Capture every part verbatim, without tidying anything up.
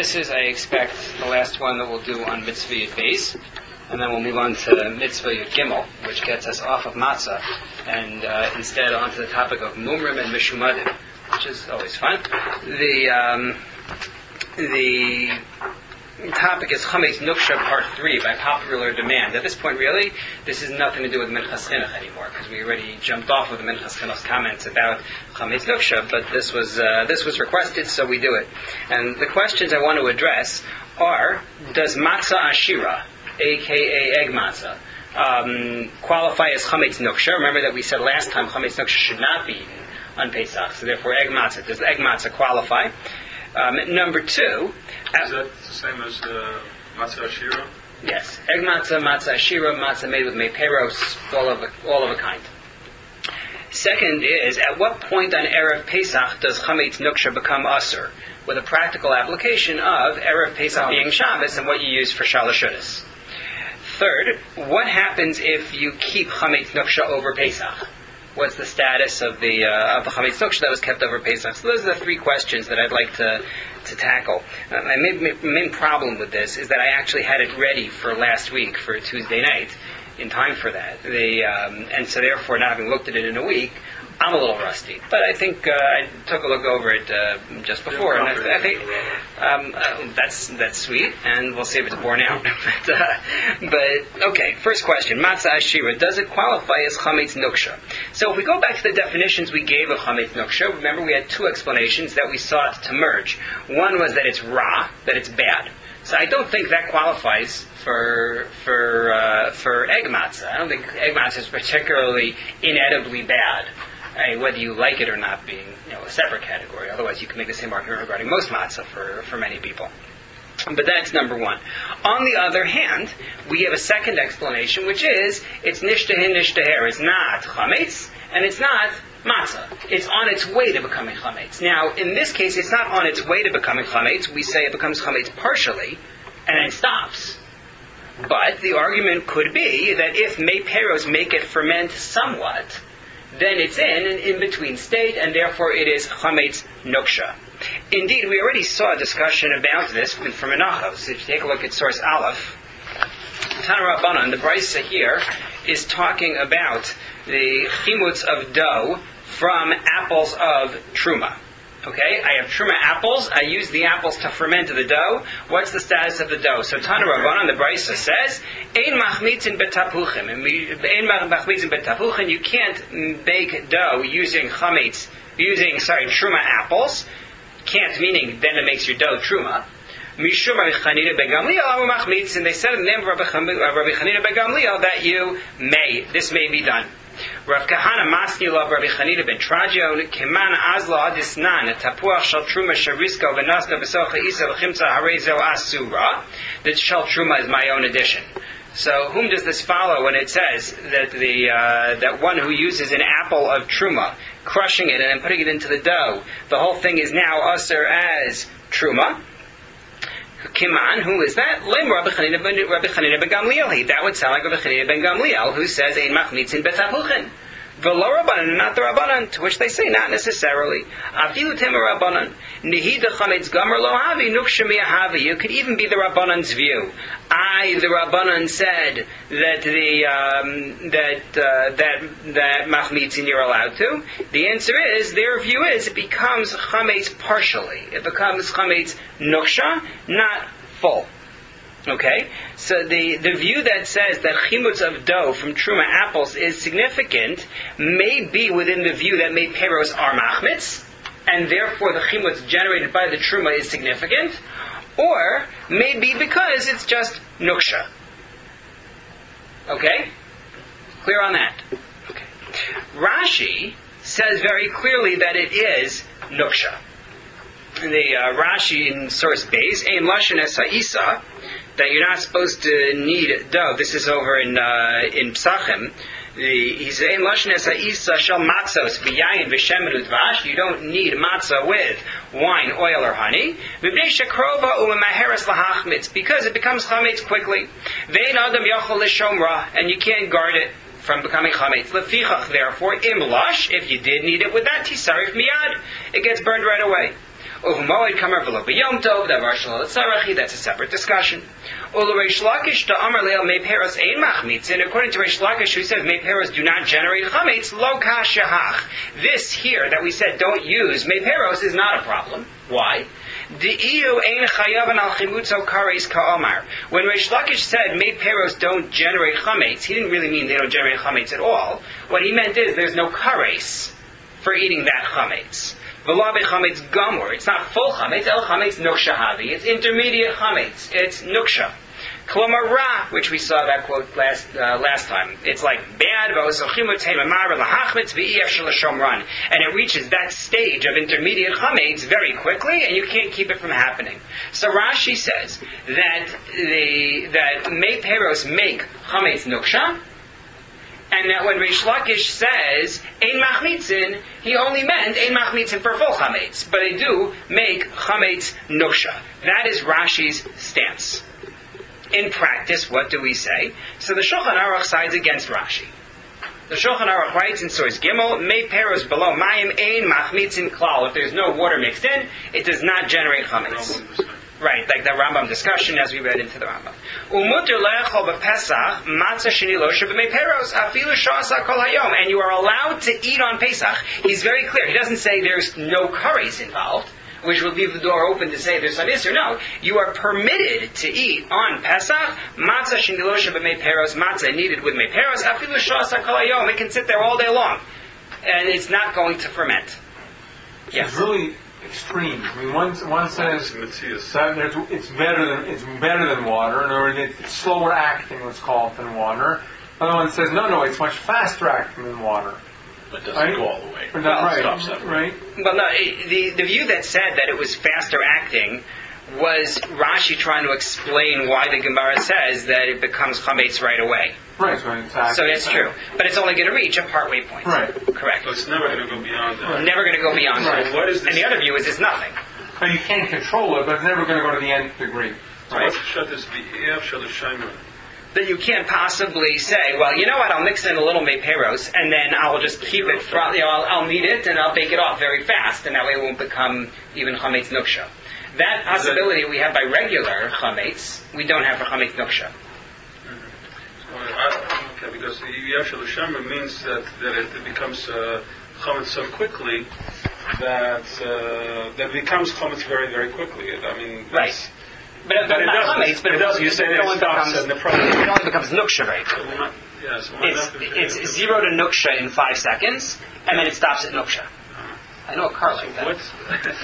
this is, I expect, the last one that we'll do on Mitzvah Yud Beis, and then we'll move on to Mitzvah Yud Gimel, which gets us off of Matzah, and uh, instead onto the topic of Mumrim and Mishumadim, which is always fun. The um, the topic is Chametz Nuksha Part three, by popular demand. At this point, really, this has nothing to do with Minchas Chinuch anymore, because we already jumped off of the Minchas Chinuch's comments about Chametz Nuksha, but this was uh, this was requested, so we do it. And the questions I want to address are, does Matzah Ashira, aka Egg Matzah, um, qualify as Chametz Nuksha? Remember that we said last time Chametz Nuksha should not be eaten on Pesach, so therefore Egg Matzah. Does Egg Matzah qualify? Um, number two... Is that the same as uh, Matzah Ashira? Yes. Egg Matzah, Matzah Ashira, Matzah made with Meiperos, all of a, all of a kind. Second is, at what point on Erev Pesach does Chametz Nuksha become Asur? With a practical application of Erev Pesach being Shabbos and what you use for Shalosh Shudas. Third, what happens if you keep Chametz Nuksha over Pesach? What's the status of the uh, of the Chametz Nuksha that was kept over Pesach? So those are the three questions that I'd like to to tackle. Uh, my main, main problem with this is that I actually had it ready for last week, for Tuesday night, in time for that. The um, and so therefore, not having looked at it in a week, I'm a little rusty. But I think uh, I took a look over it uh, just before, and I, I think um, uh, that's that's sweet, and we'll see if it's borne out. but, uh, but okay, first question: Matzah Ashira, does it qualify as Chametz Nuksha? So if we go back to the definitions we gave of Chametz Nuksha, remember we had two explanations that we sought to merge. One was that it's ra, that it's bad. So I don't think that qualifies for for uh, for egg matzah. I don't think egg matzah is particularly inedibly bad. I mean, whether you like it or not being, you know, a separate category. Otherwise, you can make the same argument regarding most matzah for, for many people. But that's number one. On the other hand, we have a second explanation, which is it's nishtahin nishtaher. It's not chametz, and it's not matzah. It's on its way to becoming chametz. Now, in this case, it's not on its way to becoming chametz. We say it becomes chametz partially, and then stops. But the argument could be that if meiperos make it ferment somewhat, then it's in an in-between state, and therefore it is Chametz Nuksha. Indeed, we already saw a discussion about this from Menachos. If you take a look at source Aleph, Tana Rabbanan, the Brisa here, is talking about the chimutz of dough from apples of Truma. Okay, I have Truma apples. I use the apples to ferment the dough. What's the status of the dough? So Tana Rabbanan, the Brisa says, Ein machmitzin betapuchim. And Ein machmitzin betapuchim. You can't bake dough using chametz, using sorry Truma apples. Can't meaning then it makes your dough Truma. Mishum Rabbi Chanina ben Gamliel machmitz. And they said in the name of Rabbi Chanina ben Gamliel that you may. This may be done. Rav Kahana Masni Lov Rabbi Chanina ben Trajan Keman Azla Adisnan Tapuach Shal Truma Sharisko Venasna Besocha Isa V'Chimtza Harezo Asura. That Shal Truma is my own addition. So whom does this follow when it says that the uh, that one who uses an apple of Truma, crushing it and then putting it into the dough, the whole thing is now usher as Truma? Kiman, who is that? Lem Rabbi Chanina ben Rabbi Chanina ben Gamliel. That would sound like Rabbi Chanina ben Gamliel, who says Ein machnitzin betapuchin. V'lo Rabbanan, not the Rabbanan, to which they say not necessarily. Afilu tema Rabbanan. Nihida chametz gomer lo havi nuksha miyahavi. You could even be the Rabbanan's view. I, the Rabbanan, said that the um, that uh, that that machnitzin you're allowed to. The answer is their view is it becomes chametz partially. It becomes chametz nuksha, not full. Okay, so the, the view that says that chimutz of dough from truma apples is significant may be within the view that meiperos are machmitz, and therefore the chimutz generated by the truma is significant, or may be because it's just nuksha. Okay, clear on that? Okay. Rashi says very clearly that it is nuksha. The uh, Rashi in source base, ein lashon es ha'isa, that you're not supposed to need dough. This is over in uh, in Psachim. He says, "Ein lashon es ha'isa shel matzos v'yayin v'shemen udvash." You don't need matzah with wine, oil, or honey. V'bnei shekrova u'memaheres lahachmitz, because it becomes chametz quickly. Ve'ein adam yachol l'shomra, and you can't guard it from becoming chametz. Lefichach, therefore, im lash, if you did need it with that, tisarif miyad, it gets burned right away. Uhumoed kamer v'lo b'yom tov, davar shelo l'tzarachi, that's a separate discussion. Ulu Reish Lakish to Amar Leil Mei Peros ein machmitzin, according to Reish Lakish, who says Mei Peros do not generate chametz, lo kashahach. This here that we said don't use Mei Peros is not a problem. Why? De'iu ein chayavan al chimutzo kares ka'omar. When Reish Lakish said Mei Peros don't generate chametz, he didn't really mean they don't generate chametz at all. What he meant is there's no kares for eating that chametz. V'la bechametz gamur. It's not full chametz. El chametz nuksha havi. It's intermediate chametz. It's nuksha. Klomar ra, which we saw that quote last uh, last time. It's like bad, and it reaches that stage of intermediate chametz very quickly, and you can't keep it from happening. So Rashi says that the that Mei Peros make chametz nuksha, and that when Reish Lakish says ein machmitzin, he only meant ein machmitzin for full chametz, but they do make chametz nuksha. That is Rashi's stance. In practice, what do we say? So the Shulchan Aruch sides against Rashi. The Shulchan Aruch writes in source Gimel, Mei Peros below Mayim ein machmitzin klal. If there's no water mixed in, it does not generate chametz. Right, like the Rambam discussion as we read into the Rambam. Umuter le'echol b'Pesach matzah sheni lo sheb'mei peros afilu sha'asa kol hayom. And you are allowed to eat on Pesach. He's very clear. He doesn't say there's no curries involved, which will leave the door open to say there's some issue. No, you are permitted to eat on Pesach matzah sheni lo sheb'mei peros, matzah needed with mei peros afilu sha'asa kol hayom. It can sit there all day long, and it's not going to ferment. Yes. It's really extreme. I mean, one one says that there's, it's better than it's better than water, or it's slower acting, let's call it, than water. Another one says no, no, it's much faster acting than water. But doesn't right? go all the way. But not, right, stops that right. Well, no, the the view that said that it was faster acting was Rashi trying to explain why the Gemara says that it becomes chametz right away. Right, so exactly. So that's true, but it's only going to reach a partway point. Right. Correct. So it's never going to go beyond that. Right. Never going to go beyond Right. that. What is this? And the other view is it's nothing. So you can't control it, but it's never going to go to the nth degree. So Right. what's the shot this b'ev shel shaymer? Then you can't possibly say, well, you know what, I'll mix in a little Meiperos, and then I'll just keep it from, you know, I'll, I'll knead it, and I'll bake it off very fast, and that way it won't become even chametz nuksha. That possibility we have by regular chametz, we don't have for chametz nuksha. Okay, because b'ev shel shaymer means that, that it becomes uh, chametz so quickly that uh, that it becomes chametz very, very quickly. I mean, Right. But, but, But it not doesn't. chametz, but It doesn't. You say that it only stops becomes, at the product. it only becomes nuksha very quickly. Yes, why It's, not? it's zero to nuksha in five seconds, and then it stops at nuksha. I know a car like that. What's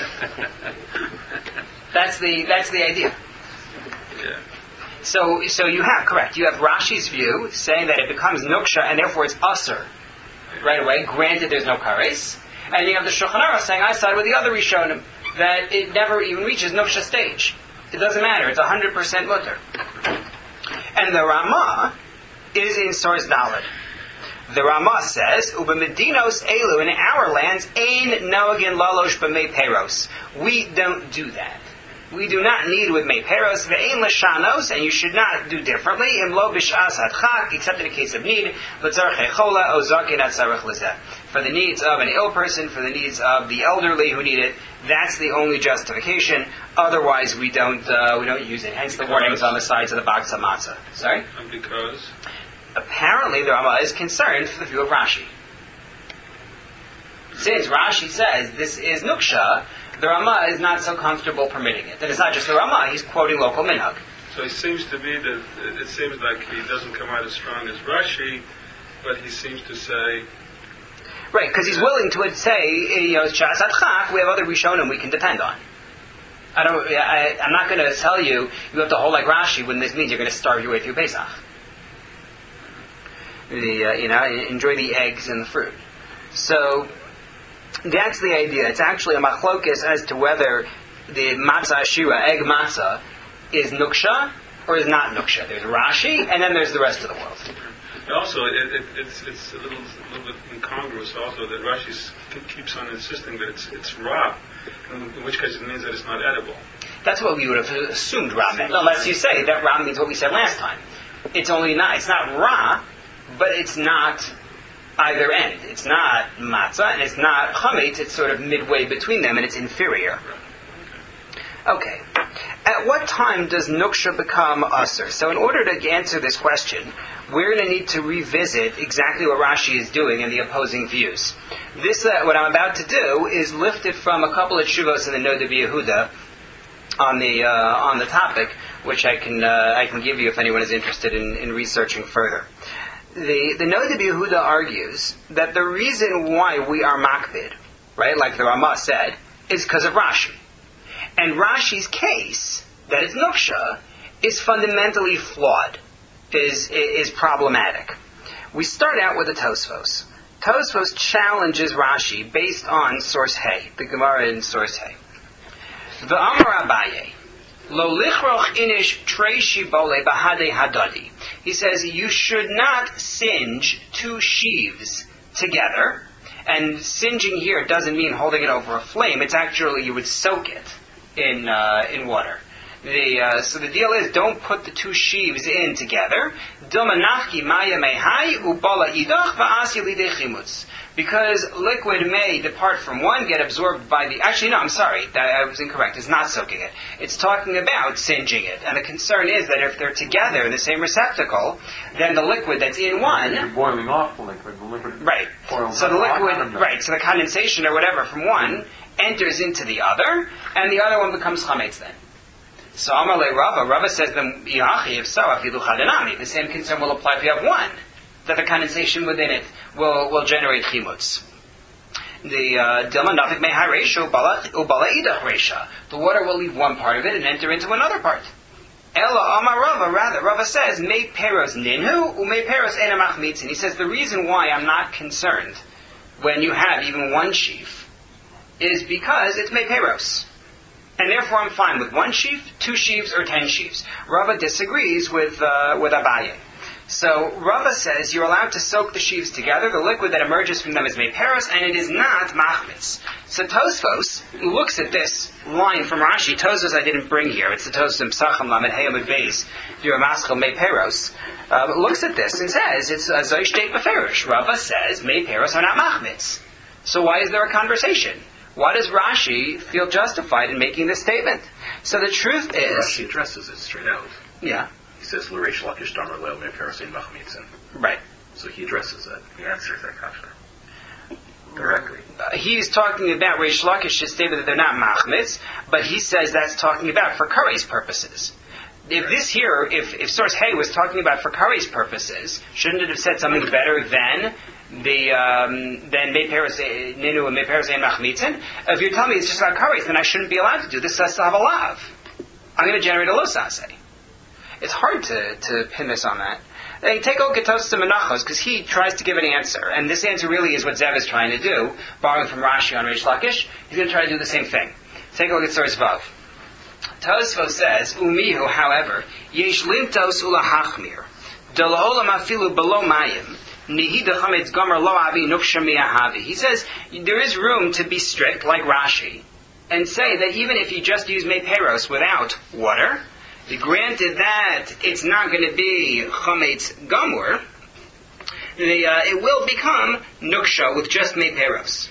That's the that's the idea. yeah. So so you have correct. You have Rashi's view saying that it becomes nuksha and therefore it's usur right away. Granted, there's no kares, and you have the Shulchan Aruch saying I side with the other Rishonim that it never even reaches nuksha stage. It doesn't matter. It's a hundred percent mutter. And the Ramah is in source Daled. The Ramah says, "Uba medinos elu, in our lands, ein noagin lalosh b'mei peros." We don't do that. We do not need with mei peros ve'ein l'shanos, and you should not do differently. Im lo b'shas hadchak, except in the case of need, l'tzarchei chola o zakin atzarech lezeh. For the needs of an ill person, for the needs of the elderly who need it, that's the only justification. Otherwise, we don't uh, we don't use it. Hence the warnings on the sides of the box of matzah. Sorry. And because Apparently, the Ramah is concerned for the view of Rashi. Since Rashi says this is nuksha, the Ramah is not so comfortable permitting it. And it's not just the Ramah; he's quoting local minhag. so it seems to be that it seems like he doesn't come out as strong as Rashi, but he seems to say Right, because he's willing to say, you know, Shas Adchak, we have other Rishonim we can depend on. I don't. I, I'm not going to tell you you have to hold like Rashi when this means you're going to starve your way through Pesach. The uh, you know enjoy the eggs and the fruit. So that's the idea. It's actually a machlokes as to whether the matzah ashira, egg matzah, is nuksha or is not nuksha. There's Rashi, and then there's the rest of the world. also it, it, it's it's a little a little bit incongruous also that Rashi s- keeps on insisting that it's it's raw, in, in which case it means that it's not edible. That's what we would have assumed Ra meant, unless you say that Ra means what we said last time. It's only not. It's not Ra, but it's not either end. It's not matzah and it's not chametz. It's sort of midway between them, and it's inferior. Okay. At what time does nuksha become usr? So in order to answer this question, we're going to need to revisit exactly what Rashi is doing in the opposing views. This, uh, what I'm about to do, is lifted from a couple of shuvos in the Noda B'Yehuda on the uh, on the topic, which I can uh, I can give you if anyone is interested in, in researching further. The the Noda B'Yehuda argues that the reason why we are makbid, right, like the Ramah said, is because of Rashi. And Rashi's case, that it's nuksha, is fundamentally flawed, is is problematic. We start out with the Tosfos. Tosfos challenges Rashi based on source Hay, the Gemara in source Hay. The Amar Abaye, lo lichroch inish trei shibole bahade hadadi. He says you should not singe two sheaves together. And singeing here doesn't mean holding it over a flame. It's actually you would soak it in uh, in water. The, uh, so the deal is, don't put the two sheaves in together. Because liquid may depart from one, get absorbed by the... Actually, no, I'm sorry. That, I was incorrect. It's not soaking it. It's talking about singeing it. And the concern is that if they're together in the same receptacle, then the liquid that's in one... You're boiling off the liquid. The liquid right. So the liquid... Right. So the condensation or whatever from one enters into the other, and the other one becomes chametz then. So Amalei Rava, Rava says, then, if so, the same concern will apply if you have one, that the condensation within it will, will generate chimutz. The Dilma Nafik Mehai Resha, Ubala Idach Resha. The water will leave one part of it and enter into another part. Ella Amar Rava, rather, Rava says, Mei Peros Ninhu, Umei Peros Enamach Mitzin. He says, the reason why I'm not concerned when you have even one sheaf is because it's Mei Peros. And therefore I'm fine with one sheaf, two sheaves, or ten sheaves. Rava disagrees with uh, with Abaye. So Rava says you're allowed to soak the sheaves together. The liquid that emerges from them is mei peros, and it is not machmitz. So Tosfos looks at this line from Rashi. Tosfos I didn't bring here. It's the Tosfos in Psachim Lamed Heyamid Beis. You're a maschel mei peros. Uh, looks at this and says it's a zoy shteit beferish. Rava says mei peros are not machmitz. So why is there a conversation? Why does Rashi feel justified in making this statement? So the truth is... Rashi addresses it straight out. Yeah. He says, L'reish lakish damar leo me parasin machmitzin. Right. So he addresses that. He answers that kasha. Directly. Uh, he's talking about Reish Lakish to state that they're not machmitz, but he says that's talking about for kares purposes. If this here, if, if source Hay was talking about for kares purposes, shouldn't it have said something better than... The um, then meperos ninu and meperos ein machmitzin. If you're telling me it's just about kares, then I shouldn't be allowed to do this. Has to have a lav. I'm going to generate a losase. It's hard to, to pin this on that. They take a look at Tosfos Menachos because he tries to give an answer, and this answer really is what Zev is trying to do, borrowing from Rashi on Reish Lakish. He's going to try to do the same thing. Take a look at source Vav. Tosfos says, "Umihu, however, yesh lintos ulahachmir delaolam afilu below mayim." He says there is room to be strict, like Rashi, and say that even if you just use mei peros without water, granted that it's not going to be chametz gamur, the, uh, it will become nuksha with just mei peros.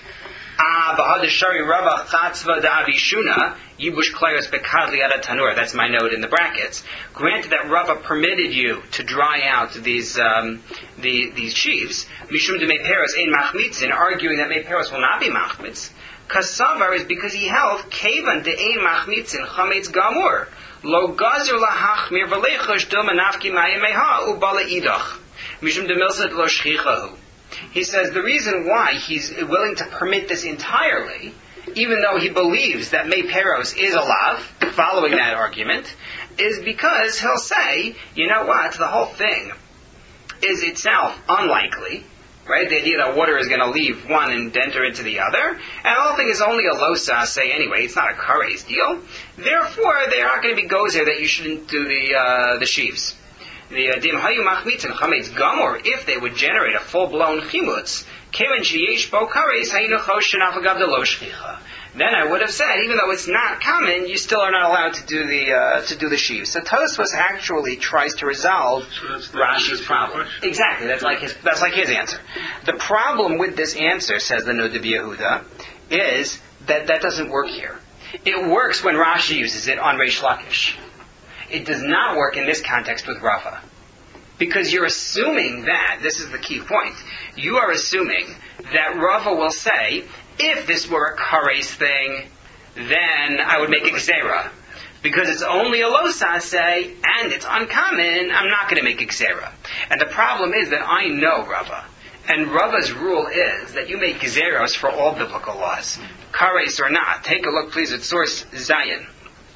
That's my note in the brackets. Granted that Rava permitted you to dry out these um, the, these sheaves, mishum de meperos ein machmitzin, arguing that meperos will not be machmitz. Kasavar is because he held kevan de ein machmitzin chametz gamur lo gazer lahachmir v'lechosh dil manafki mayim meha ubala idach mishum de milsad lo shchichahu. He says the reason why he's willing to permit this entirely, even though he believes that mei peros is a lav, following that argument, is because he'll say, you know what, the whole thing is itself unlikely, right? The idea that water is going to leave one and enter into the other, and the whole thing is only a losa, say anyway, it's not a kares deal. Therefore, there aren't going to be gozer that you shouldn't do the uh, the sheaves. The dim hayu machmitz and chametz gamor, if they would generate a full-blown chimutz, kemen sheyesh bo kares hayinu chosh shenafagav de lo shchicha. Then I would have said, even though it's not common, you still are not allowed to do the uh, to do the sheaves. So Tosfos actually tries to resolve so Rashi's problem. Exactly, that's like his that's like his answer. The problem with this answer, says the Noda B'Yehuda, is that that doesn't work here. It works when Rashi uses it on Reish Lakish. It does not work in this context with Rava. Because you're assuming that, this is the key point, you are assuming that Rava will say, if this were a kares thing, then I would make a gzera. Because it's only a lo saseh, and it's uncommon, I'm not going to make a gzera. And the problem is that I know Rava. And Rava's rule is that you make gzeros for all biblical laws. Kares or not. Take a look, please, at source Zion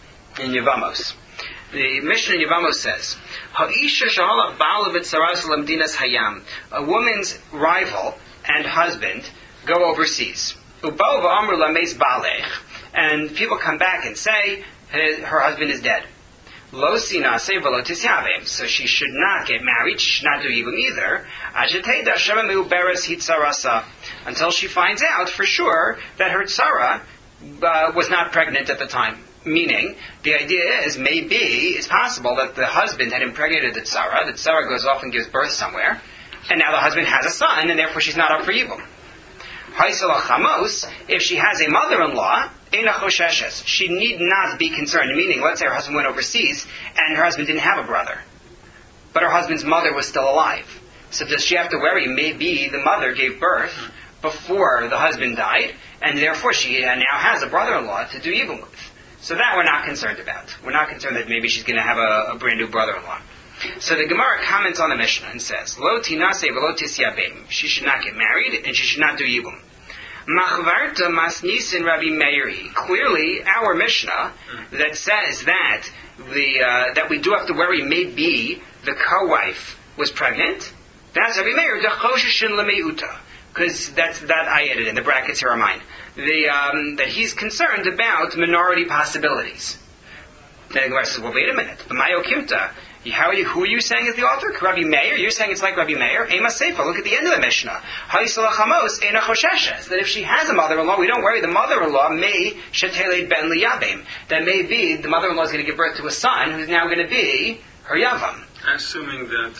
in Yevamos. The Mishnah in Yevamos says, Ha'isha sha'ala ba'al v'tzaras lamdinas hayam. A woman's rival and husband go overseas. U'ba'u v'amru lameis ba'alech. And people come back and say, her husband is dead. Lo sinase v'lo tisyavim. So she should not get married, she should not do yibum either. Ajateda shememu beres hitzarasa. Until she finds out for sure that her tzara uh, was not pregnant at the time. Meaning, the idea is, maybe, it's possible that the husband had impregnated the tzara, the tzara goes off and gives birth somewhere, and now the husband has a son, and therefore she's not up for yibum. Haisala chamos, if she has a mother-in-law, eina chosheshes, she need not be concerned. Meaning, let's say her husband went overseas, and her husband didn't have a brother, but her husband's mother was still alive. So does she have to worry? Maybe the mother gave birth before the husband died, and therefore she now has a brother-in-law to do yibum with. So that we're not concerned about. We're not concerned that maybe she's going to have a, a brand new brother-in-law. So the Gemara comments on the Mishnah and says, Lo tinase v'lo tisyabim. She should not get married and she should not do yibum. Machvarta masnisin Rabbi Meiri. Clearly, our Mishnah that says that the uh, that we do have to worry maybe the co-wife was pregnant. That's Rabbi Meir. Dechoshishin lemeuta. Because that's that I added in the brackets here are mine. The, um, that he's concerned about minority possibilities. Then the Gemara says, well, wait a minute. The Mayo Kimta, how are you, who are you saying is the author? Rabbi Meir? You're saying it's like Rabbi Meir? Ema Seifa, look at the end of the Mishnah. Ha'isala ena chosheshes. That if she has a mother-in-law, we don't worry. The mother-in-law may sheteled ben liyabim. That may be the mother-in-law is going to give birth to a son who's now going to be her yavam. Assuming that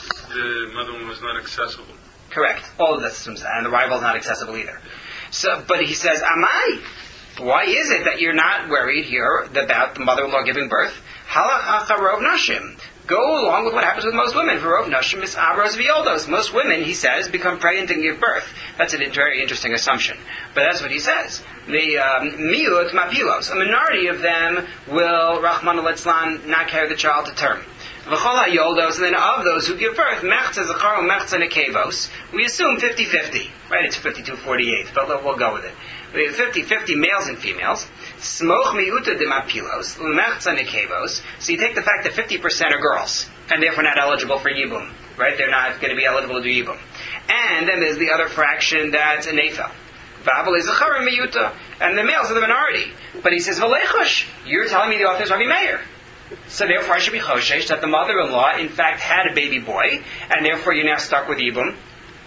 the mother-in-law is not accessible. Correct. All of this, and the rival is not accessible either. So, but he says, Amai, why is it that you're not worried here about the mother-in-law giving birth? Halacha rov nashim. Go along with what happens with most women. Rov nashim is abros v'yoldos. Most women, he says, become pregnant and give birth. That's a very interesting assumption. But that's what he says. The miut um, mapilos. A minority of them will, Rahman al-Itzlan, not carry the child to term. V'chol ha'yoldos, and then of those who give birth, mechza zachar u'mechza nekevos, we assume fifty-fifty. Right, it's fifty-two forty-eight, but we'll go with it. We have fifty-fifty males and females. Smoch miuta de mapilos, u'mechza nekevos. So you take the fact that fifty percent are girls, and therefore not eligible for yibum. Right, they're not going to be eligible to do yibum. And then there's the other fraction that's a nefel. V'aval is zachar miuta, and the males are the minority. But he says, v'lechosh, you're telling me the author is Rabbi Meir. So therefore I should be choshesh that the mother-in-law in fact had a baby boy, and therefore you're now stuck with Yibum.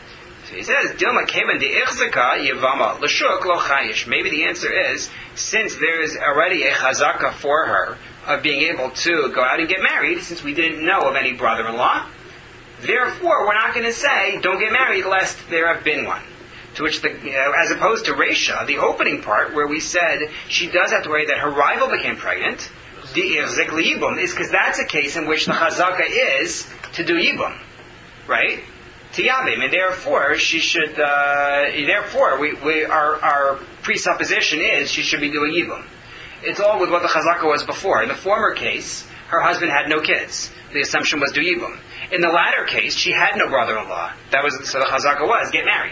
So he says, Dilma kemen de ichzaka yivama l'shuk lo chayish. Maybe the answer is, since there is already a chazaka for her of being able to go out and get married, since we didn't know of any brother-in-law, therefore we're not going to say, don't get married lest there have been one. To which, the, you know, as opposed to Reisha, the opening part where we said she does have to worry that her rival became pregnant, the irzik liyibum is because that's a case in which the chazaka is to do yibum, right? Tiyabim, and therefore she should. Uh, therefore, we, we our our presupposition is she should be doing yibum. It's all with what the chazaka was before. In the former case, her husband had no kids. The assumption was do yibum. In the latter case, she had no brother-in-law. That was so the chazaka was get married.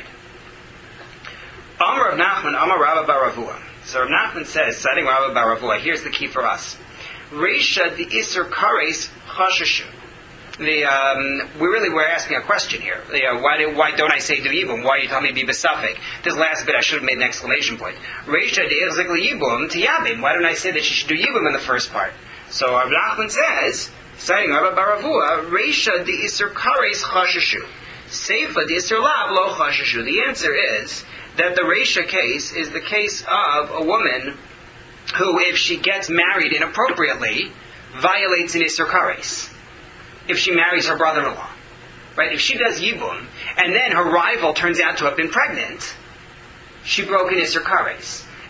Amar Rav Nachman, Amar Rabba bar Ravua. So Rav Nachman says, citing Rabba bar Ravua, here's the key for us. Reisha the Isser Kares Chashashu. The um, we really were asking a question here. The, uh, why, do, why don't I say do yibum? Why are you telling me to be besafik? This last bit I should have made an exclamation point. Reisha the Irzik Yibum Tiyabim. Why don't I say that she should do yibum in the first part? So Rav Nachman says, citing Rabba bar Ravua, Reisha the Isser Kares Chashashu. Seifa the Isser Lav Lo Chashashu. The answer is that the Reisha case is the case of a woman who, if she gets married inappropriately, violates an Isser Kares. If she marries her brother-in-law. Right? If she does Yibum, and then her rival turns out to have been pregnant, she broke an Isser Kares.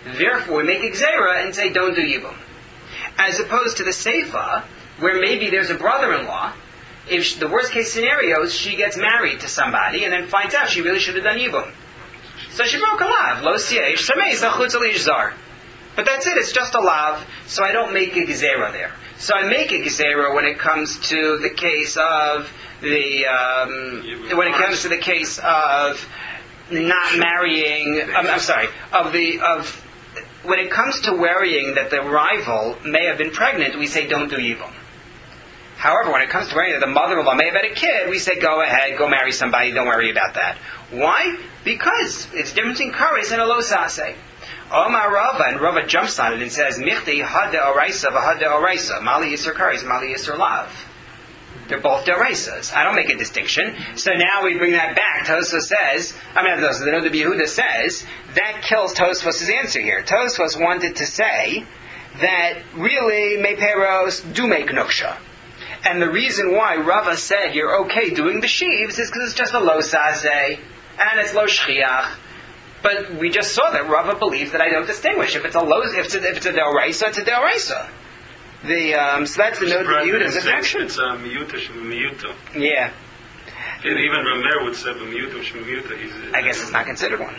Therefore, we make a gzera and say, don't do yibum. As opposed to the seifa, where maybe there's a brother-in-law. If she, the worst case scenario is she gets married to somebody and then finds out she really should have done yibum. So she broke a lav. Lo siyeish sameis achutz al zar. But that's it. It's just a lav. So I don't make a gezerah there. So I make a gezerah when it comes to the case of the um, when it comes to the case of not marrying. Um, I'm sorry. Of the of when it comes to worrying that the rival may have been pregnant, we say don't do yibum. However, when it comes to worrying that the mother-in-law may have had a kid, we say go ahead, go marry somebody. Don't worry about that. Why? Because it's different in kares and a lo saseh. Omar Rava, and Rava jumps on it and says, Michti hada oraisa v'hada oraisa. Mali yisur kares, mali yisur lav. They're both deraisas. I don't make a distinction. So now we bring that back. Tosfos says, I mean, the Noda B'Yehuda says, that kills Tosfos' answer here. Tosfos wanted to say that really, meperos do make nuksha. And the reason why Rava said you're okay doing the sheaves is because it's just a lo saseh, and it's lo shchiach. But we just saw that Rava believes that I don't distinguish. If it's a low, if it's a, if it's a deoraisa, it's a deoraisa. The um, so that's the Noda B'Yehuda's objection. It's a miyuta shemiyuta. Yeah. And even Rameir would say miyuta shemiyuta. I guess it's not considered one.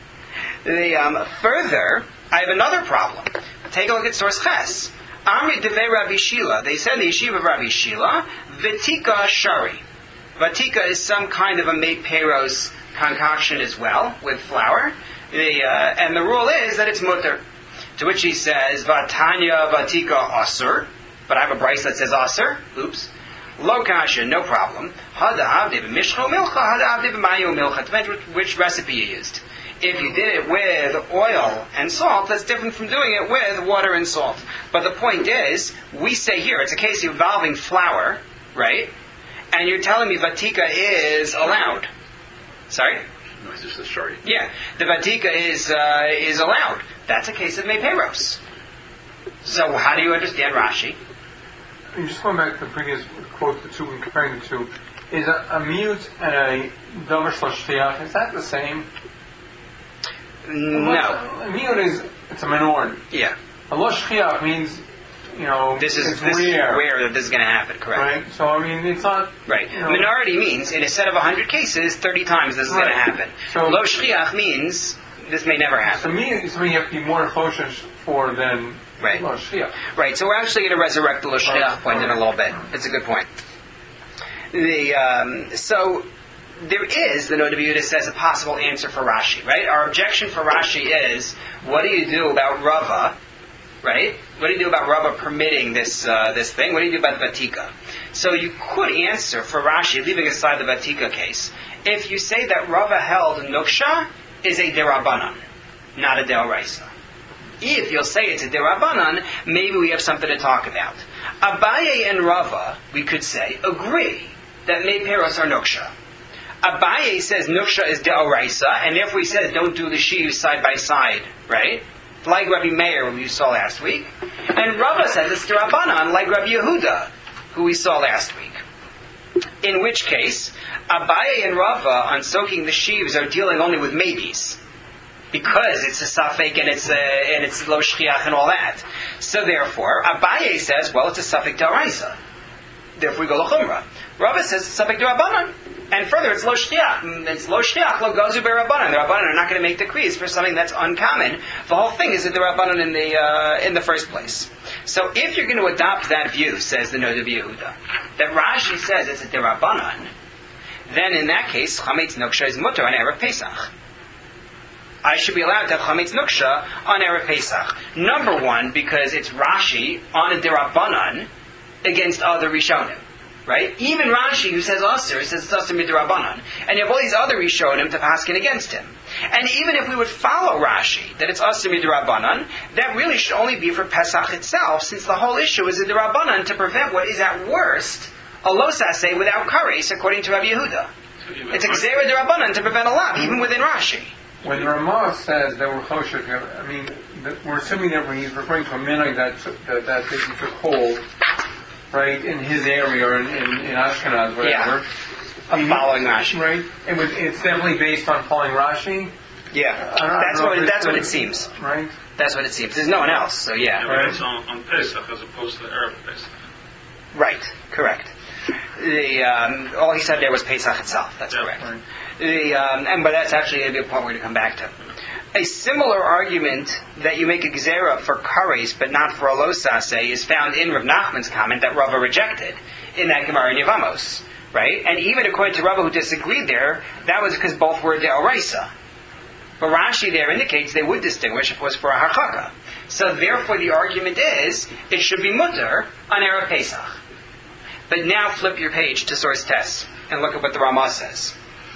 The um, further, I have another problem. Take a look at source Ches. Amri devei Rabbi Shila. They said in the yeshiva of Rabbi Shila, Vitika shari. Vatika is some kind of a mei peros concoction as well, with flour. The, uh, and the rule is that it's mutter. To which he says, Vatanya Vatika Asur. But I have a brace that says Asur. Oops. Lo kasha, no problem. Hada avde b'mishcho milcha, hada avde b'mayo milcha. Depends which recipe you used. If you did it with oil and salt, that's different from doing it with water and salt. But the point is, we say here, it's a case involving flour, right? And you're telling me Vatika is allowed. Sorry? No, it's just a shari. Yeah, the Vatika is uh, is allowed. That's a case of Meperos. So how do you understand Rashi? I'm just going back to the previous quote, the two, and comparing the two. Is a, a mute and a davar shloshtiach, is that the same? No. A mute is, it's a minority. Yeah. A loshtiach means, you know, this is it's this rare. is rare that this is going to happen, correct? Right? So, I mean, it's not... Right. You know, minority means, in a set of one hundred cases, thirty times this is right. going to happen. So, Lo shchiach means, this may never happen. So, me, so you have to be more choshesh for than right. lo shchiach. Right, so we're actually going to resurrect the lo shchiach right. point in a little bit. It's a good point. The um, So... There is, the Noda B'Yehuda says, a possible answer for Rashi, right? Our objection for Rashi is, what do you do about Rava, right? What do you do about Rava permitting this uh, this thing? What do you do about the Vatika? So you could answer for Rashi, leaving aside the Vatika case, if you say that Rava held Nuksha is a Derabanan, not a Deoraisa. If you'll say it's a Derabanan, maybe we have something to talk about. Abaye and Rava, we could say, agree that Mei Peros are Nuksha. Abaye says Nuksha is Deoraisa, and therefore he says don't do the sheaves side by side, right? Like Rabbi Meir, who you saw last week. And Rava says it's Derabanan, like Rabbi Yehuda, who we saw last week. In which case, Abaye and Rava on soaking the sheaves are dealing only with maybes. Because it's a safek and it's a, and it's lo shchiach and all that. So therefore, Abaye says, well, it's a safek Deoraisa. Therefore we go l'chumra. Rava says it's safek Derabanan. And further, it's lo shtiach. It's lo shtiach lo gozu berabanan. The rabbanan are not going to make decrees for something that's uncommon. The whole thing is the rabbanan in the uh, in the first place. So, if you're going to adopt that view, says the Noda B'Yehuda, that Rashi says it's a derabanan, then in that case, chametz nuksha is mutter on erev Pesach. I should be allowed to have chametz nuksha on erev Pesach. Number one, because it's Rashi on a derabanan against other rishonim. Right? Even Rashi, who says Asr, says it's Asr midrabanan. And you have all these other Rishonim to paskin against him. And even if we would follow Rashi, that it's Asr midrabanan, that really should only be for Pesach itself, since the whole issue is a drabanan to prevent what is at worst a losase without kares, according to Rabbi Yehuda. It's a gzera drabanan to prevent a lav, even within Rashi. When the Ramah says that we're choshesh, I mean, that we're assuming that when he's referring to a minhag that that, that he took hold, right, in his area or in, in, in Ashkenaz, whatever. Yeah. I'm following Rashi. Right? It was, it's definitely based on following Rashi. Yeah. I don't, that's I don't what know that's what what it seems. Right? That's what it seems. There's no one else, so yeah. Yeah, but it's on, on Pesach as opposed to Erev Pesach. Right, correct. The um, all he said there was Pesach itself. That's Yeah. correct. The um, and but that's actually going to be a point we're going to come back to. A similar argument that you make a gzera for kares but not for a losase is found in Rav Nachman's comment that Rava rejected in that Gemara in Yevamos, right? And even according to Rava who disagreed there, that was because both were deoraisa. But Rashi there indicates they would distinguish if it was for a harchaka. So therefore the argument is it should be mutter on Erev Pesach. But now flip your page to source tests and look at what the Ramah says.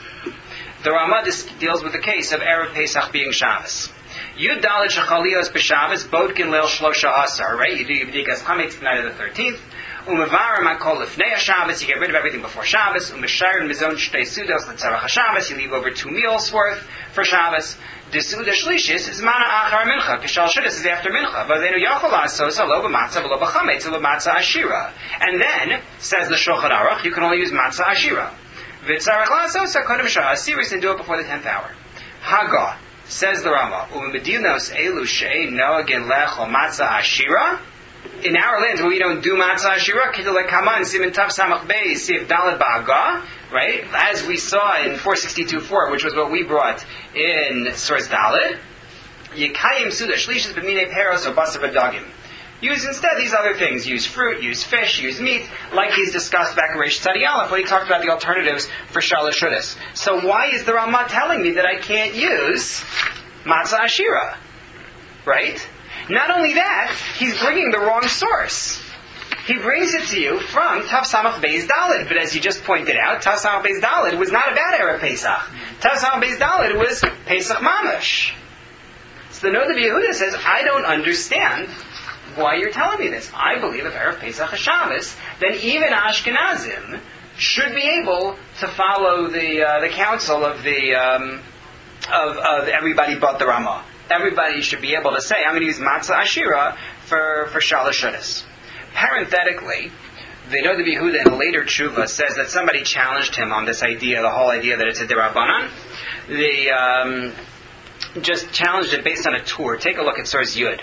The Ramah dis- deals with the case of Erev Pesach being Shabbos. Yud Dalet Shechalios b'Shabbos Bodkin Leil Shlosha Asar, right? You do your b'dikas chametz the night of the thirteenth. Umevar Makol Lifnei Shabbos, you get rid of everything before Shabbos. Umeshayr and Mizon Shtei Sudos L'Tzarach Shabbos, you leave over two meals worth for Shabbos. The Suda Shlishis is Mana Achar Mincha. Kishal Shudis is after Mincha. Vazenu Yachol Asos Alo b'Matzah V'lo b'Chametz Alo b'Matzah Ashira. And then says the Shulchan Aruch, you can only use Matzah Ashira. V'Tzarach Lasos Hakodem Shah Asiris and do it before the tenth hour. Haggah says the Rama. Umedinos Elu She'ei Noagin Lechol Matzah Ashira. In our lands where we don't do Matzah Ashira, Kidulek Haman Simin Tav Samach Beis Sif Dalet Ba'agah. Right? As we saw in four sixty-two four, which was what we brought in Source Dalet, Yekayim Suda Shlishis B'minei Peros or Basar V'Dagim. Use instead these other things. Use fruit, use fish, use meat, like he's discussed back in Reish Tzadi Aleph when he talked about the alternatives for Shalosh Shudas. So why is the Ramah telling me that I can't use Matzah Ashira? Right? Not only that, he's bringing the wrong source. He brings it to you from Tav Samach Beis Daled, but as you just pointed out, Tav Samach Beis Daled was not about Erev Pesach. Tav Samach Beis Daled was Pesach Mamash. So the Noda B'Yehuda says, I don't understand why you're telling me this. I believe if Erev Pesach is Shabbos, then even Ashkenazim should be able to follow the uh, the counsel of the um, of, of everybody but the Ramah. Everybody should be able to say, I'm going to use Matzah Ashira for, for Shalosh Shudas. Parenthetically, the Noda B'Yehuda in a later tshuva says that somebody challenged him on this idea, the whole idea that it's a derabanan. They um, just challenged it based on a tour. Take a look at source Yud.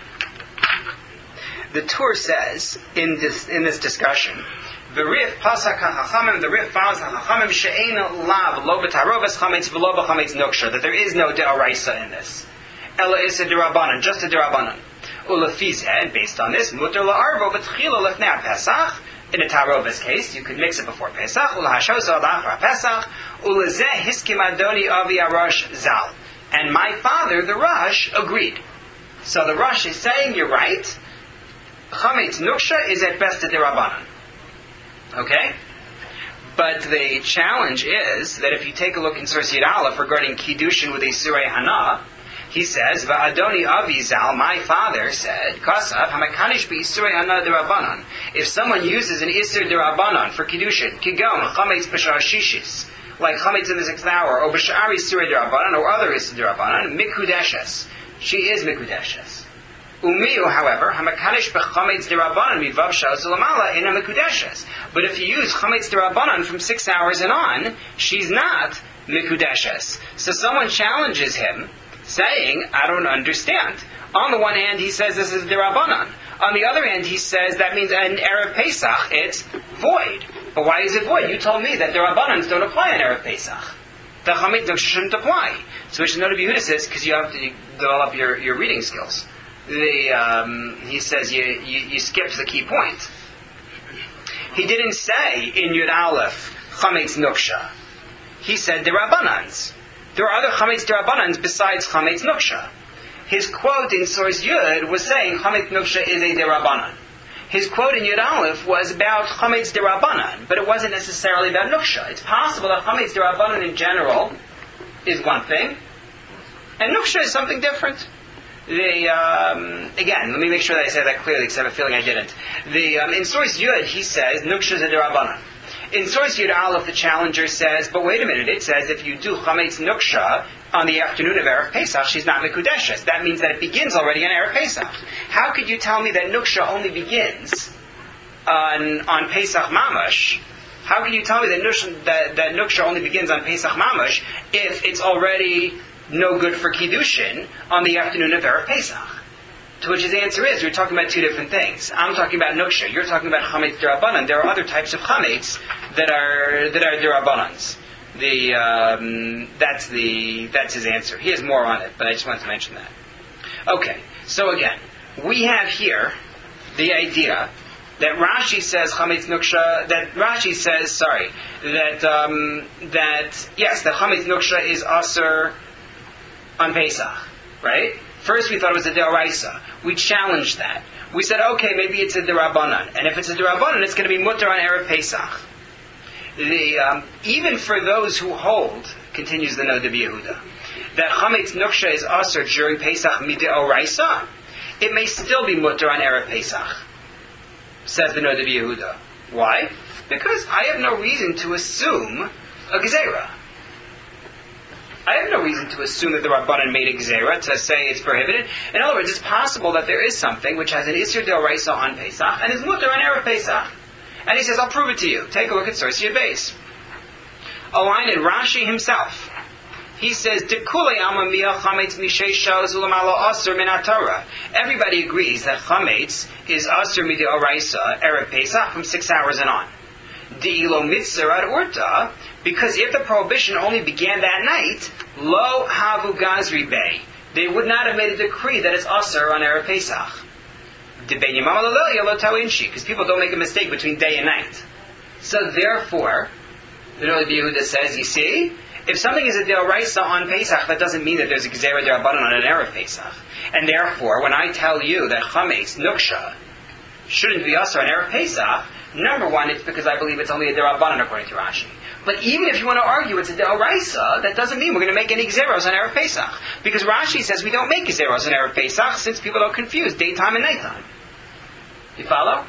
The tour says in this in this discussion, the Rif pasak hachachamim, the Rif follows hachachamim she'ein lav lo b'tarovas chametz v'lo b'chametz noksha, that there is no de'araisa in this. Ela is a derabanan, just a derabanan. Ulafizeh, and based on this, muter la'arvo v'tchila lefnei Pesach. In a tarovas case, you could mix it before Pesach. Ulahashosa la'achar Pesach. Ulazeh hiskim adoni avi arash zal. And my father, the Rosh, agreed. So the Rosh is saying, you're right. Chametz nuksha is at best a derabanan. Okay? But the challenge is that if you take a look in Source Yud Aleph regarding Kiddushin with a Surei Hana, he says, Va'adoni avi zal, my father said, Kasav, hamakanish b'Isurei Hana derabanan. If someone uses an Isur derabanan for Kiddushin, Kigam, chametz b'shar shishis, like chametz in the sixth hour, or b'shari Isurei derabanan, or other Isur derabanan, mikudeshes. She is mikudeshes. Umiu, however, hamakanish b'chametz derabanan mivav shas ulamala in a mikudeshes. But if you use chametz derabanan from six hours and on, she's not mikudeshes. So someone challenges him, saying, I don't understand. On the one hand, he says this is derabanan. On the other hand, he says that means in Erev Pesach, it's void. But why is it void? You told me that derabanans don't apply in Erev Pesach. The chametz shouldn't apply. So which Noda B'Yehuda says, because you have to develop your, your reading skills. The, um, he says you, you, you skipped the key point. He didn't say in Yud Aleph chametz nuksha. He said derabanans. There are other chametz derabanans besides chametz nuksha. His quote in source Yud was saying chametz nuksha is a derabanan. His quote in Yud Aleph was about chametz derabanan, but it wasn't necessarily about nuksha. It's possible that chametz derabanan in general is one thing, and nuksha is something different. The um, again, let me make sure that I say that clearly, because I have a feeling I didn't. The um, in source Yud he says nuksha is a derabanan. In source Yud Aleph, the challenger says, but wait a minute, it says if you do chametz nuksha on the afternoon of Erev Pesach, she's not mikudeshes. That means that it begins already on Erev Pesach. How could you tell me that nuksha only begins on on Pesach Mamash? How can you tell me that nuksha, that, that nuksha only begins on Pesach Mamash if it's already no good for Kiddushin on the afternoon of Erev Pesach? To which his answer is, we're talking about two different things. I'm talking about nuksha. You're talking about chametz derabanan. There are other types of chametz that are that are derabanans. The um, that's the that's his answer. He has more on it, but I just wanted to mention that. Okay, so again, we have here the idea that Rashi says chametz nuksha. That Rashi says, sorry, that um, that yes, the chametz nuksha is aser on Pesach, right? First we thought it was a deoraisa. We challenged that. We said, okay, maybe it's a derabanan, and if it's a derabanan, it's going to be mutter on erev Pesach. The um, even for those who hold, continues the Noda B'Yehuda, that chametz nuksha is aser during Pesach mideoraisa, it may still be mutter on erev Pesach. Says the Noda B'Yehuda. Why? Because I have no reason to assume a gezerah. I have no reason to assume that the Rabbanan made a gezerah to say it's prohibited. In other words, it's possible that there is something which has an Isser D'Oraisa on Pesach and is mutter on erev Pesach. And he says, I'll prove it to you. Take a look at Source Base. A line in Rashi himself. He says, Everybody agrees that chametz is aser mideoraisa erev Pesach from six hours and on. De'ilo mitzvah ad urta, because if the prohibition only began that night, lo havu gazri bay, they would not have made a decree that it's aser on erev Pesach. Because people don't make a mistake between day and night. So therefore, the Noda B'Yehuda says, you see, if something is a deoraisa on Pesach, that doesn't mean that there's a gezerah derabanan on an erev Pesach. And therefore, when I tell you that chametz nuksha shouldn't be aser on erev Pesach, number one, it's because I believe it's only a derabanan according to Rashi. But even if you want to argue it's a deoraisa, that doesn't mean we're going to make any gezeros on erev Pesach, because Rashi says we don't make gezeros on erev Pesach since people don't confuse daytime and nighttime. You follow?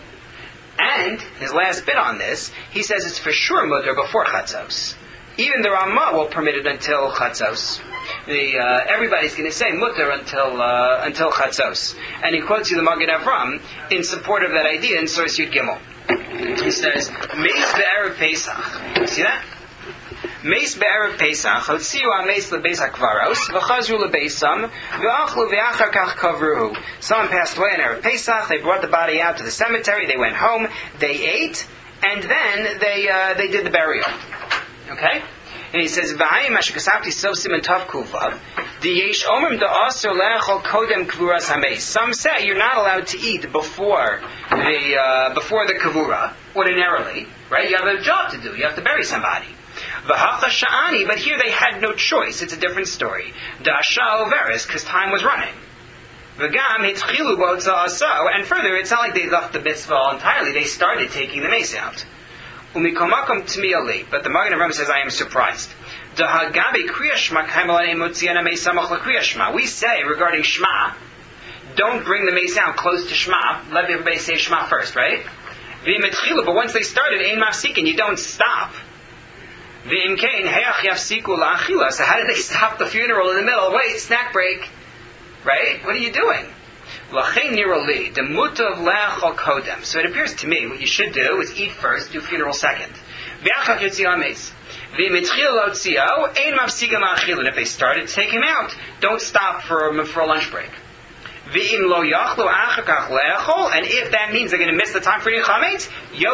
And his last bit on this, he says it's for sure mutter before chatzos. Even the Ramah will permit it until chatzos. The uh, everybody's going to say mutter until uh, until chatzos, and he quotes you the Magen Avram in support of that idea in Source Yud Gimel. He says, "Meis be'erev Pesach." See that? Meis be'erev Pesach. Hotziu ha'meis lebeis hakvaros v'chazru lebeisam v'achlu v'achar kach kavruhu. Someone passed away on erev Pesach. They brought the body out to the cemetery. They went home. They ate, and then they uh, they did the burial. Okay? And he says, "V'hayim mashakasapti sosim and tav kuvav diyesh omrim da'aser le'achol kodem kvuras hameis." Some say you're not allowed to eat before the uh, before the kavura ordinarily, right? You have a job to do. You have to bury somebody. V'hacha sha'ani, but here they had no choice. It's a different story. Da'asha overis, because time was running. V'gam hitchilu b'otza'aso, and further, it's not like they left the mitzvah entirely. They started taking the mace out. Umikomakom tmiyali, but the Magen Avram says, I am surprised. Dahagabi kriyashma kaimalane motziana meisamach l'kriyashma. We say regarding Shema, don't bring the mace out close to Shema. Let everybody say Shema first, right? V'yimetchilu, but once they started, ein mafsikin, you don't stop. V'imkein heach yafsiku la'achila. So how did they stop the funeral in the middle? Wait, snack break, right? What are you doing? So it appears to me what you should do is eat first, do funeral second. And if they started to take him out, don't stop for, for a lunch break. And if that means they're going to miss the time for eating chametz,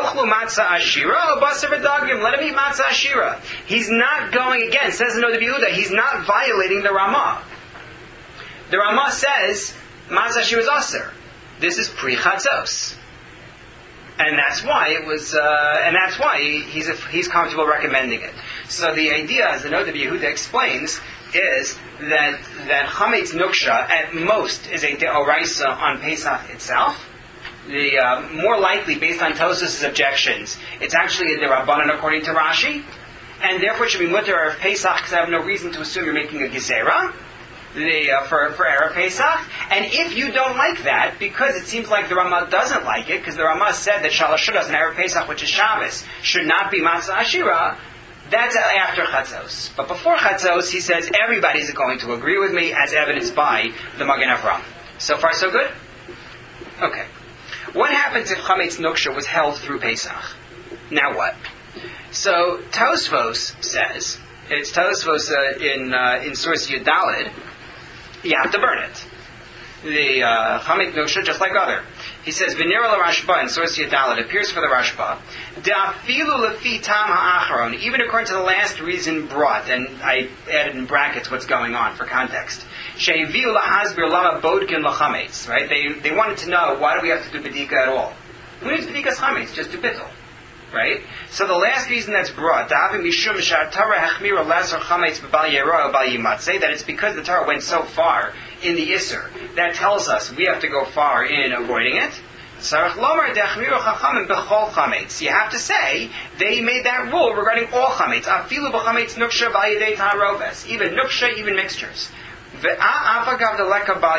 let him eat matzah ashira. He's not going, again, says the Noda B'Yehuda, he's not violating the Ramah. The Ramah says matzah ashira is aser. This is pre-chatzos, and that's why it was, uh, and that's why he, he's a, he's comfortable recommending it. So the idea, as the Noda B'Yehuda explains, is that that chametz nuksha at most is a deoraisa on Pesach itself. The uh, more likely, based on Tosafos' objections, it's actually a derabanan according to Rashi, and therefore it should be mutter of Pesach because I have no reason to assume you're making a gezerah. The, uh, for, for erev Pesach, and if you don't like that, because it seems like the Ramah doesn't like it, because the Ramah said that Shalosh Shudas and erev Pesach, which is Shabbos, should not be matzah ashira, that's after Chatzos. But before Chatzos, he says everybody's going to agree with me, as evidenced by the Magen Avram. So far, so good? Okay. What happens if Chametz Nuksha was held through Pesach? Now what? So Tosafos says, it's Tosafos uh, in uh, in source Yud Daled, you have to burn it. the uh, Chametz Nuksha, just like other. He says, V'nira l'Rashba, in source Yadalit, it appears for the Rashba, Da'afilu lefi tam ha'acharon, even according to the last reason brought, and I added in brackets what's going on for context. She'eviu lahazbir lama bodkin l'chametz, right? They, they wanted to know, why do we have to do Bedika at all? Who needs Bedikas Chametz? Just do Bittul. Right? So the last reason that's brought, that it's because the Torah went so far in the Isser, that tells us we have to go far in avoiding it. You have to say, they made that rule regarding all chametz. Even nuksha, even mixtures. Even though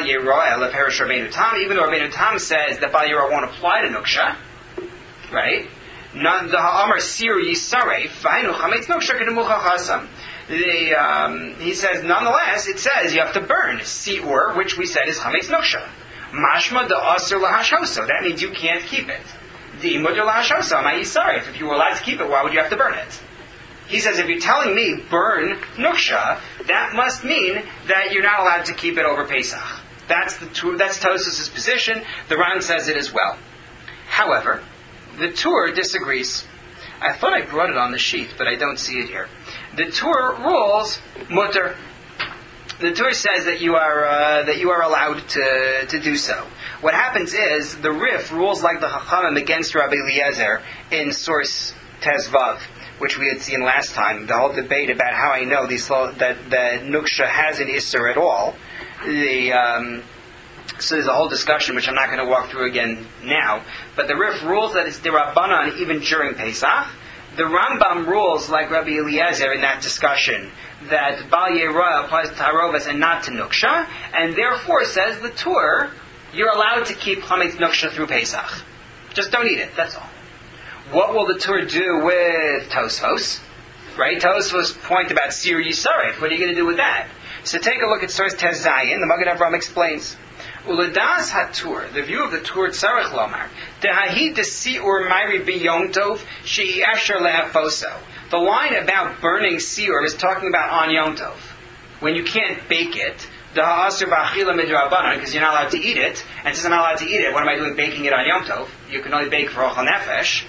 Rabbeinu Tam says that Bal Yera won't apply to nuksha, right? The Ha'amar Sir Yisaref, V'hainu Chametz Nuksha Kedemucha Chasam. The, um, he says, nonetheless, it says you have to burn Si'ur, which we said is Chametz Nuksha. Mashma the Asr Lahashoso. That means you can't keep it. The Imudr Lahashoso, my Yisaref. If you were allowed to keep it, why would you have to burn it? He says, if you're telling me burn Nuksha, that must mean that you're not allowed to keep it over Pesach. That's the that's Tosfos' position. The Ran says it as well. However, the Tur disagrees. I thought I brought it on the sheet, but I don't see it here. The Tur rules mutter. The Tur says that you are uh, that you are allowed to to do so. What happens is the Rif rules like the Chachamim against Rabbi Eliezer in source Tezvav, which we had seen last time. The whole debate about how I know these that that Nuksha has an Isser at all. The um, So there's a whole discussion, which I'm not going to walk through again now. But the Rif rules that it's D'Rabbanan even during Pesach. The Rambam rules, like Rabbi Eliezer in that discussion, that Bal Yera applies to Tarovas and not to Nuksha, and therefore, says the Tur, you're allowed to keep Chametz Nuksha through Pesach. Just don't eat it, that's all. What will the Tur do with Tosfos? Right? Tosfos point about Sir Yisaref. What are you going to do with that? So take a look at source Tez Zayin. The Magen Avraham explains. Uladas hatur, the view of the Tur Tzarech Lomar, dehahi desiur mayri biyom tov she'i asher lehafoso. The line about burning siur is talking about on Yom Tov, when you can't bake it. Deha'asur ba'achila midrabanan, because you're not allowed to eat it. And since I'm not allowed to eat it, what am I doing baking it on Yom Tov? You can only bake for Ochel Nefesh.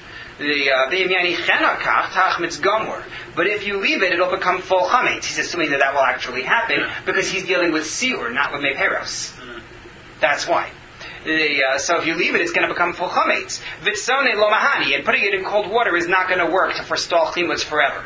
But if you leave it, it'll become full chametz. He's assuming that that will actually happen because he's dealing with siur, not with meperos. That's why. The, uh, so if you leave it, it's going to become full chametz. Vitzone lo mahani, and putting it in cold water is not going to work to forestall chimutz forever.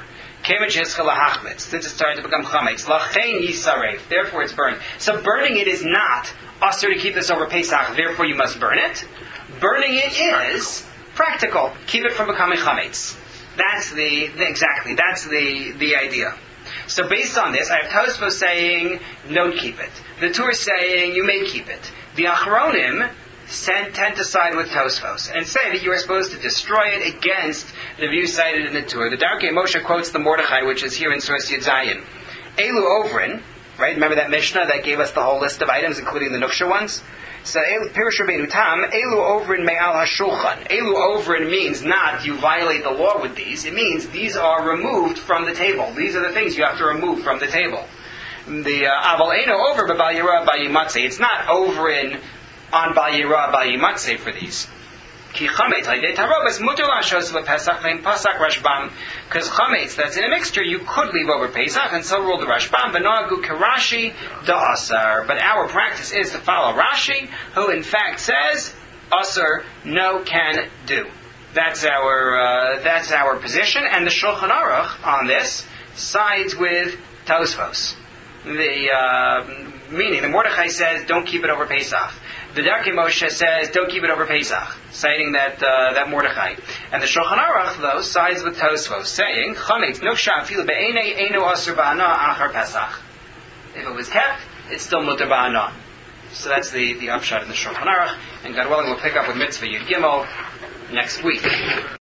Since it's starting to become chametz, lachein yisaref. Therefore, it's burned. So burning it is not asur to keep this over Pesach. Therefore, you must burn it. Burning it is practical. Keep it from becoming chametz. That's the, the exactly. That's the the idea. So based on this, I have Tosfos saying don't keep it. The Tur is saying you may keep it. The Achronim tend to side with Tosfos and say that you are supposed to destroy it against the view cited in the Tur. The Darkei Moshe quotes the Mordechai, which is here in Source Yud Zayin. Elu Ovrin, right? Remember that Mishnah that gave us the whole list of items, including the Nuksha ones? So, Pirush Rabbeinu Tam, Elu Ovrin Me'al HaShulchan. Elu Ovrin means not you violate the law with these. It means these are removed from the table. These are the things you have to remove from the table. The Aval Eino over B'Bal Yera B'Yimatzeh. It's not over in on Bal Yera B'Yimatzeh for these. Ki chametz ha'idei tarobas muter la'ashos v'pesach ve'im pasak Rashbam. Because chametz that's in a mixture you could leave over Pesach, and so ruled the Rashbam. V'noagu kerashi da'asar. But our practice is to follow Rashi, who in fact says asar no can do. That's our uh, that's our position, and the Shulchan Aruch on this sides with Tosfos. The uh, meaning, the Mordechai says, don't keep it over Pesach. The Darkei Moshe says, don't keep it over Pesach, citing that uh, that Mordechai. And the Shulchan Aruch, though, sides with Tosfos, saying, Chametz nuksha afilu be'enei eino asur ba'ana achar Pesach. If it was kept, it's still muter ba'ana. So that's the, the upshot in the Shulchan Aruch. And God willing, we'll pick up with Mitzvah Yud Gimel next week.